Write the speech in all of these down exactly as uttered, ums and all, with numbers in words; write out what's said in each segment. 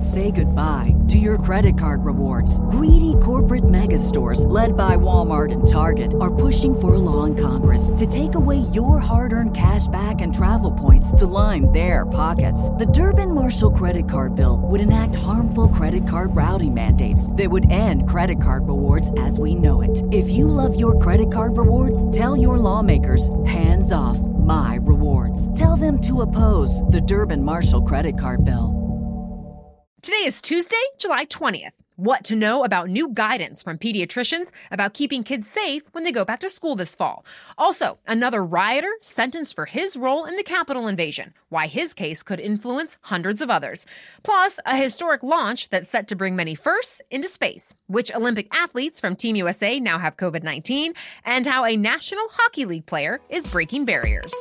Say goodbye to your credit card rewards. Greedy corporate mega stores, led by Walmart and Target, are pushing for a law in Congress to take away your hard-earned cash back and travel points to line their pockets. The Durbin-Marshall credit card bill would enact harmful credit card routing mandates that would end credit card rewards as we know it. If you love your credit card rewards, tell your lawmakers, hands off my rewards. Tell them to oppose the Durbin-Marshall credit card bill. Today is Tuesday, July twentieth. What to know about new guidance from pediatricians about keeping kids safe when they go back to school this fall. Also, another rioter sentenced for his role in the Capitol invasion, why his case could influence hundreds of others. Plus, a historic launch that's set to bring many firsts into space, which Olympic athletes from Team U S A now have covid nineteen, and how a National Hockey League player is breaking barriers.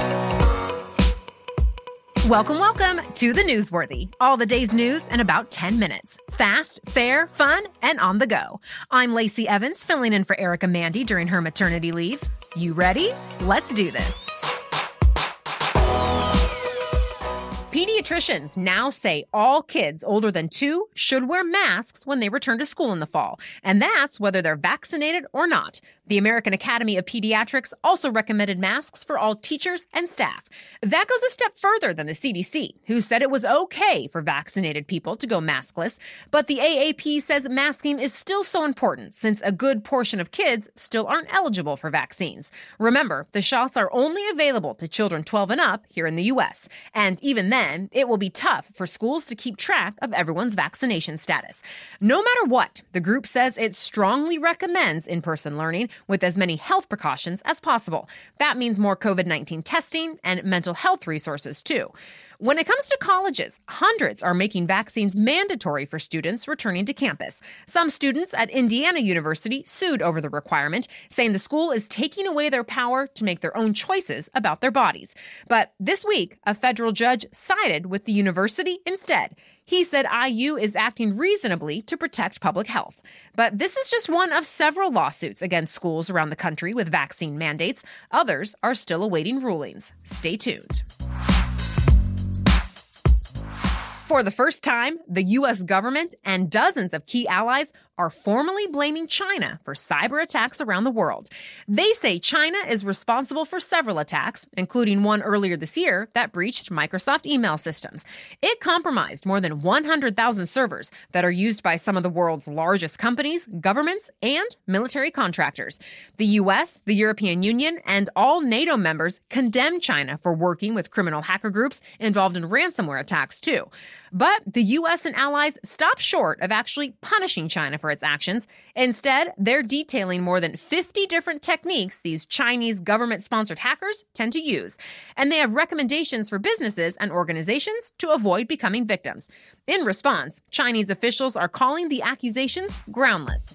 Welcome, welcome to The Newsworthy. All the day's news in about ten minutes. Fast, fair, fun, and on the go. I'm Lacey Evans, filling in for Erica Mandy during her maternity leave. You ready? Let's do this. Pediatricians now say all kids older than two should wear masks when they return to school in the fall, and that's whether they're vaccinated or not. The American Academy of Pediatrics also recommended masks for all teachers and staff. That goes a step further than the C D C, who said it was okay for vaccinated people to go maskless, but the A A P says masking is still so important since a good portion of kids still aren't eligible for vaccines. Remember, the shots are only available to children twelve and up here in the U S, and even then, it will be tough for schools to keep track of everyone's vaccination status. No matter what, the group says it strongly recommends in-person learning with as many health precautions as possible. That means more covid nineteen testing and mental health resources, too. When it comes to colleges, hundreds are making vaccines mandatory for students returning to campus. Some students at Indiana University sued over the requirement, saying the school is taking away their power to make their own choices about their bodies. But this week, a federal judge sided with the university instead. He said I U is acting reasonably to protect public health. But this is just one of several lawsuits against schools around the country with vaccine mandates. Others are still awaiting rulings. Stay tuned. For the first time, the U S government and dozens of key allies are formally blaming China for cyber attacks around the world. They say China is responsible for several attacks, including one earlier this year that breached Microsoft email systems. It compromised more than one hundred thousand servers that are used by some of the world's largest companies, governments, and military contractors. The U S, the European Union, and all NATO members condemn China for working with criminal hacker groups involved in ransomware attacks, too. But the U S and allies stopped short of actually punishing China for its actions. Instead, they're detailing more than fifty different techniques these Chinese government-sponsored hackers tend to use. And they have recommendations for businesses and organizations to avoid becoming victims. In response, Chinese officials are calling the accusations groundless.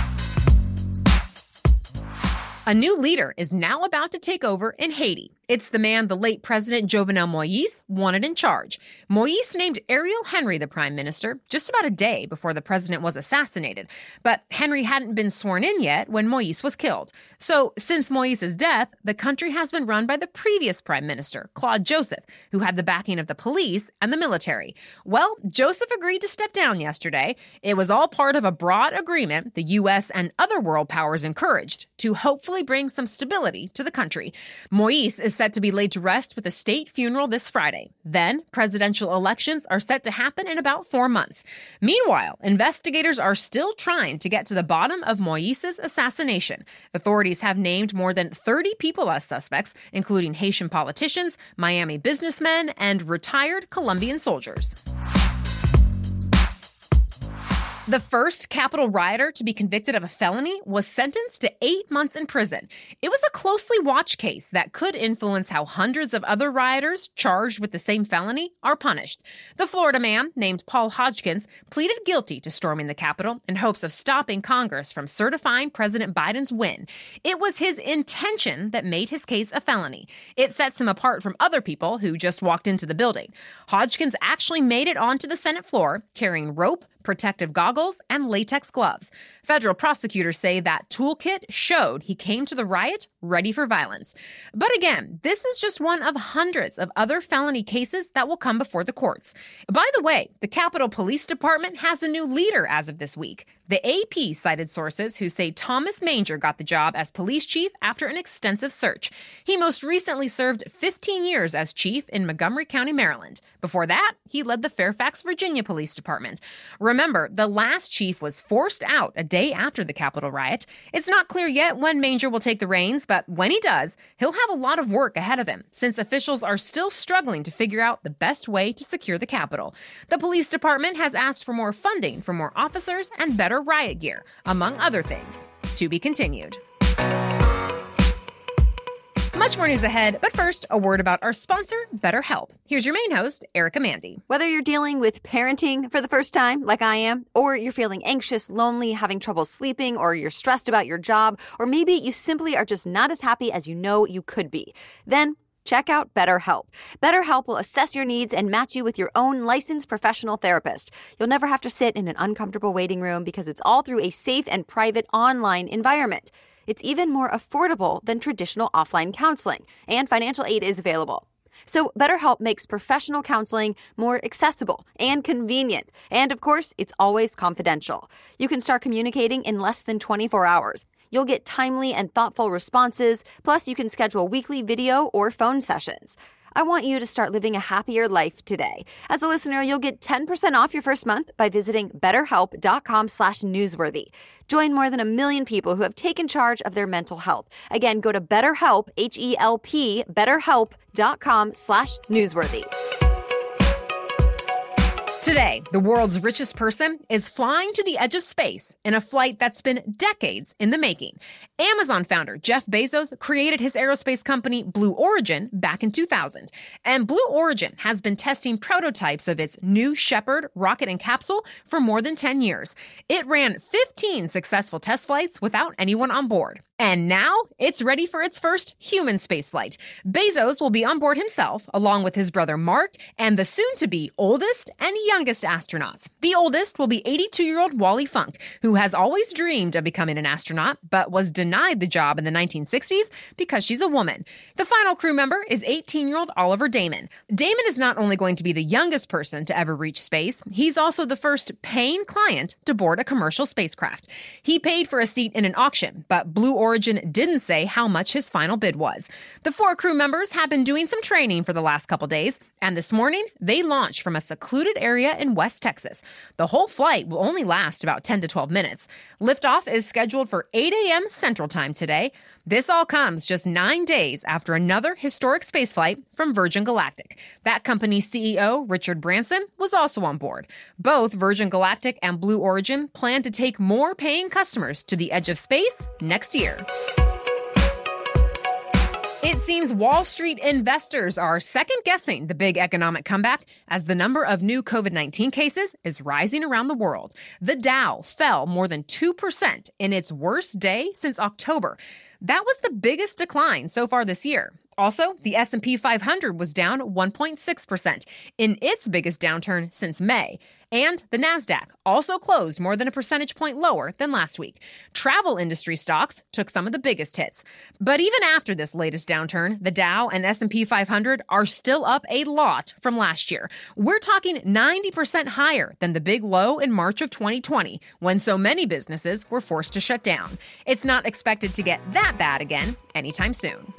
A new leader is now about to take over in Haiti. It's the man the late President Jovenel Moïse wanted in charge. Moïse named Ariel Henry the prime minister just about a day before the president was assassinated. But Henry hadn't been sworn in yet when Moïse was killed. So since Moïse's death, the country has been run by the previous prime minister, Claude Joseph, who had the backing of the police and the military. Well, Joseph agreed to step down yesterday. It was all part of a broad agreement the U S and other world powers encouraged to hopefully bring some stability to the country. Moïse is set to be laid to rest with a state funeral this Friday. Then, presidential elections are set to happen in about four months. Meanwhile, investigators are still trying to get to the bottom of Moïse's assassination. Authorities have named more than thirty people as suspects, including Haitian politicians, Miami businessmen, and retired Colombian soldiers. The first Capitol rioter to be convicted of a felony was sentenced to eight months in prison. It was a closely watched case that could influence how hundreds of other rioters charged with the same felony are punished. The Florida man, named Paul Hodgkins, pleaded guilty to storming the Capitol in hopes of stopping Congress from certifying President Biden's win. It was his intention that made his case a felony. It sets him apart from other people who just walked into the building. Hodgkins actually made it onto the Senate floor, carrying rope, protective goggles, and latex gloves. Federal prosecutors say that toolkit showed he came to the riot ready for violence. But again, this is just one of hundreds of other felony cases that will come before the courts. By the way, the Capitol Police Department has a new leader as of this week. The A P cited sources who say Thomas Manger got the job as police chief after an extensive search. He most recently served fifteen years as chief in Montgomery County, Maryland. Before that, he led the Fairfax, Virginia Police Department. Remember, the last chief was forced out a day after the Capitol riot. It's not clear yet when Manger will take the reins, but when he does, he'll have a lot of work ahead of him, since officials are still struggling to figure out the best way to secure the Capitol. The police department has asked for more funding for more officers and better riot gear, among other things. To be continued. Much more news ahead, but first, a word about our sponsor, BetterHelp. Here's your main host, Erica Mandy. Whether you're dealing with parenting for the first time, like I am, or you're feeling anxious, lonely, having trouble sleeping, or you're stressed about your job, or maybe you simply are just not as happy as you know you could be, then check out BetterHelp. BetterHelp will assess your needs and match you with your own licensed professional therapist. You'll never have to sit in an uncomfortable waiting room because it's all through a safe and private online environment. It's even more affordable than traditional offline counseling, and financial aid is available. So BetterHelp makes professional counseling more accessible and convenient. And of course, it's always confidential. You can start communicating in less than twenty-four hours. You'll get timely and thoughtful responses, plus you can schedule weekly video or phone sessions. I want you to start living a happier life today. As a listener, you'll get ten percent off your first month by visiting betterhelp.com slash newsworthy. Join more than a million people who have taken charge of their mental health. Again, go to BetterHelp, H E L P, betterhelp.com slash newsworthy. Today, the world's richest person is flying to the edge of space in a flight that's been decades in the making. Amazon founder Jeff Bezos created his aerospace company Blue Origin back in two thousand. And Blue Origin has been testing prototypes of its New Shepard rocket and capsule for more than ten years. It ran fifteen successful test flights without anyone on board. And now it's ready for its first human spaceflight. Bezos will be on board himself, along with his brother Mark and the soon-to-be oldest and youngest astronauts. The oldest will be eighty-two-year-old Wally Funk, who has always dreamed of becoming an astronaut, but was denied the job in the nineteen sixties because she's a woman. The final crew member is eighteen-year-old Oliver Damon. Damon is not only going to be the youngest person to ever reach space, he's also the first paying client to board a commercial spacecraft. He paid for a seat in an auction, but Blue Origin didn't say how much his final bid was. The four crew members have been doing some training for the last couple days, and this morning they launched from a secluded area in West Texas. The whole flight will only last about ten to twelve minutes. Liftoff is scheduled for eight a.m. Central Time today. This all comes just nine days after another historic spaceflight from Virgin Galactic. That company's C E O, Richard Branson, was also on board. Both Virgin Galactic and Blue Origin plan to take more paying customers to the edge of space next year. It seems Wall Street investors are second-guessing the big economic comeback as the number of new COVID nineteen cases is rising around the world. The Dow fell more than two percent in its worst day since October. That was the biggest decline so far this year. Also, the S and P five hundred was down one point six percent in its biggest downturn since May. And the Nasdaq also closed more than a percentage point lower than last week. Travel industry stocks took some of the biggest hits. But even after this latest downturn, the Dow and S and P five hundred are still up a lot from last year. We're talking ninety percent higher than the big low in March of twenty twenty, when so many businesses were forced to shut down. It's not expected to get that bad again anytime soon.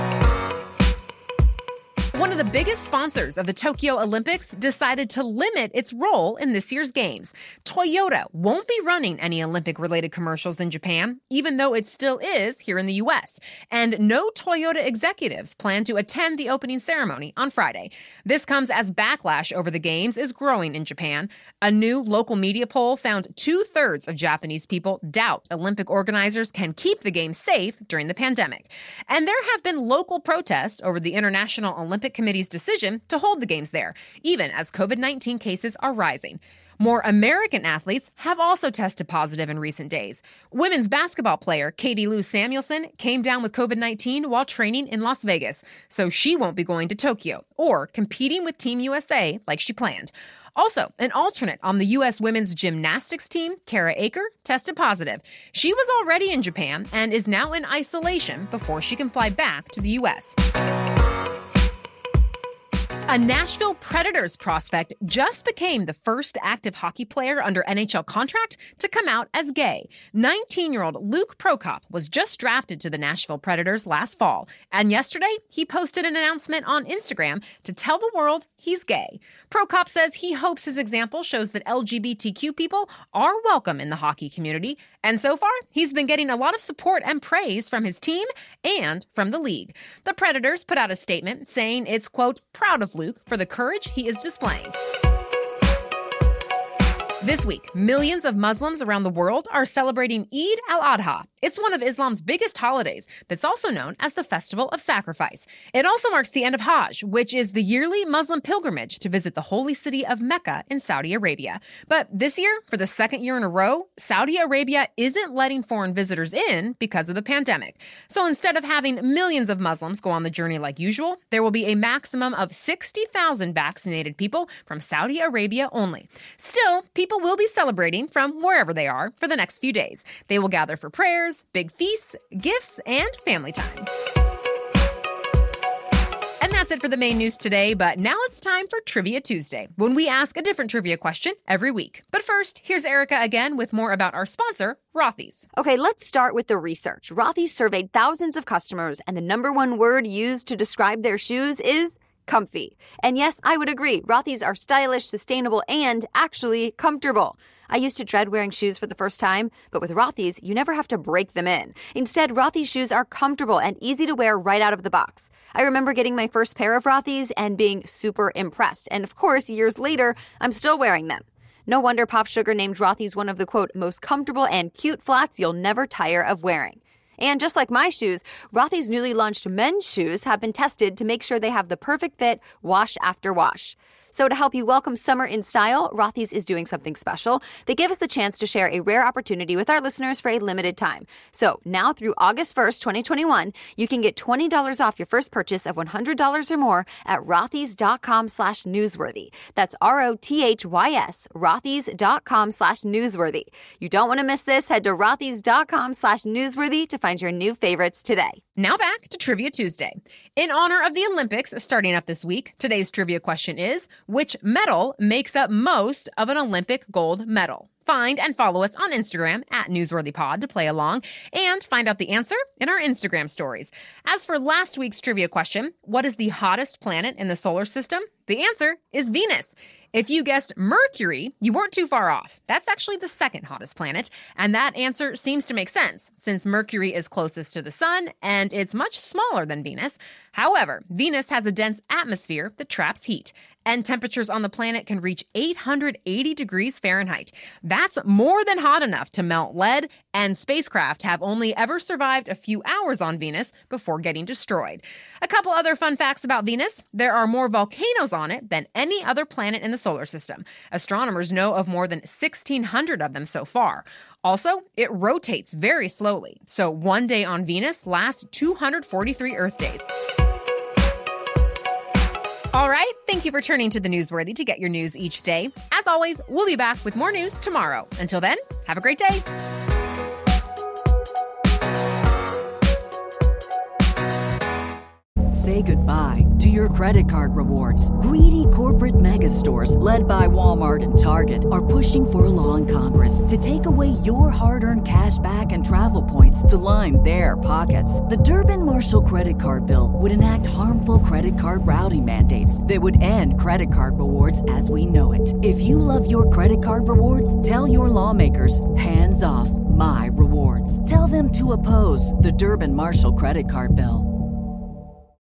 One of the biggest sponsors of the Tokyo Olympics decided to limit its role in this year's games. Toyota won't be running any Olympic-related commercials in Japan, even though it still is here in the U S. And no Toyota executives plan to attend the opening ceremony on Friday. This comes as backlash over the games is growing in Japan. A new local media poll found two-thirds of Japanese people doubt Olympic organizers can keep the games safe during the pandemic. And there have been local protests over the International Olympic Committee's decision to hold the games there, even as COVID nineteen cases are rising. More American athletes have also tested positive in recent days. Women's basketball player Katie Lou Samuelson came down with COVID nineteen while training in Las Vegas, so she won't be going to Tokyo or competing with Team U S A like she planned. Also, an alternate on the U S women's gymnastics team, Kara Aker, tested positive. She was already in Japan and is now in isolation before she can fly back to the U S. A Nashville Predators prospect just became the first active hockey player under N H L contract to come out as gay. nineteen-year-old Luke Prokop was just drafted to the Nashville Predators last fall, and yesterday he posted an announcement on Instagram to tell the world he's gay. Prokop says he hopes his example shows that L G B T Q people are welcome in the hockey community, and so far he's been getting a lot of support and praise from his team and from the league. The Predators put out a statement saying it's, quote, proud of Luke for the courage he is displaying. This week, millions of Muslims around the world are celebrating Eid al-Adha. It's one of Islam's biggest holidays that's also known as the Festival of Sacrifice. It also marks the end of Hajj, which is the yearly Muslim pilgrimage to visit the holy city of Mecca in Saudi Arabia. But this year, for the second year in a row, Saudi Arabia isn't letting foreign visitors in because of the pandemic. So instead of having millions of Muslims go on the journey like usual, there will be a maximum of sixty thousand vaccinated people from Saudi Arabia only. Still, people will be celebrating from wherever they are for the next few days. They will gather for prayers, big feasts, gifts, and family time. And that's it for the main news today, but now it's time for Trivia Tuesday, when we ask a different trivia question every week. But first, here's Erica again with more about our sponsor, Rothy's. Okay, let's start with the research. Rothy's surveyed thousands of customers, and the number one word used to describe their shoes is comfy. And yes, I would agree. Rothy's are stylish, sustainable, and actually comfortable. I used to dread wearing shoes for the first time, but with Rothy's, you never have to break them in. Instead, Rothy's shoes are comfortable and easy to wear right out of the box. I remember getting my first pair of Rothy's and being super impressed. And of course, years later, I'm still wearing them. No wonder Pop Sugar named Rothy's one of the, quote, most comfortable and cute flats you'll never tire of wearing. And just like my shoes, Rothy's newly launched men's shoes have been tested to make sure they have the perfect fit wash after wash. So to help you welcome summer in style, Rothy's is doing something special. They give us the chance to share a rare opportunity with our listeners for a limited time. So now through August first, twenty twenty-one, you can get twenty dollars off your first purchase of one hundred dollars or more at rothys.com slash newsworthy. That's R-O-T-H-Y-S, rothys.com slash newsworthy. You don't want to miss this. Head to rothys.com slash newsworthy to find your new favorites today. Now back to Trivia Tuesday. In honor of the Olympics starting up this week, today's trivia question is, which medal makes up most of an Olympic gold medal? Find and follow us on Instagram at NewsworthyPod to play along and find out the answer in our Instagram stories. As for last week's trivia question, what is the hottest planet in the solar system? The answer is Venus. If you guessed Mercury, you weren't too far off. That's actually the second hottest planet, and that answer seems to make sense since Mercury is closest to the sun and it's much smaller than Venus. However, Venus has a dense atmosphere that traps heat, and temperatures on the planet can reach eight hundred eighty degrees Fahrenheit. That's more than hot enough to melt lead, and spacecraft have only ever survived a few hours on Venus before getting destroyed. A couple other fun facts about Venus. There are more volcanoes on it than any other planet in the solar system. Astronomers know of more than sixteen hundred of them so far. Also, it rotates very slowly, so one day on Venus lasts two hundred forty-three Earth days. All right, thank you for turning to the Newsworthy to get your news each day. As always, we'll be back with more news tomorrow. Until then, have a great day. Say goodbye to your credit card rewards. Greedy corporate mega stores, led by Walmart and Target, are pushing for a law in Congress to take away your hard-earned cash back and travel points to line their pockets. The Durbin-Marshall credit card bill would enact harmful credit card routing mandates that would end credit card rewards as we know it. If you love your credit card rewards, tell your lawmakers, hands off my rewards. Tell them to oppose the Durbin-Marshall credit card bill.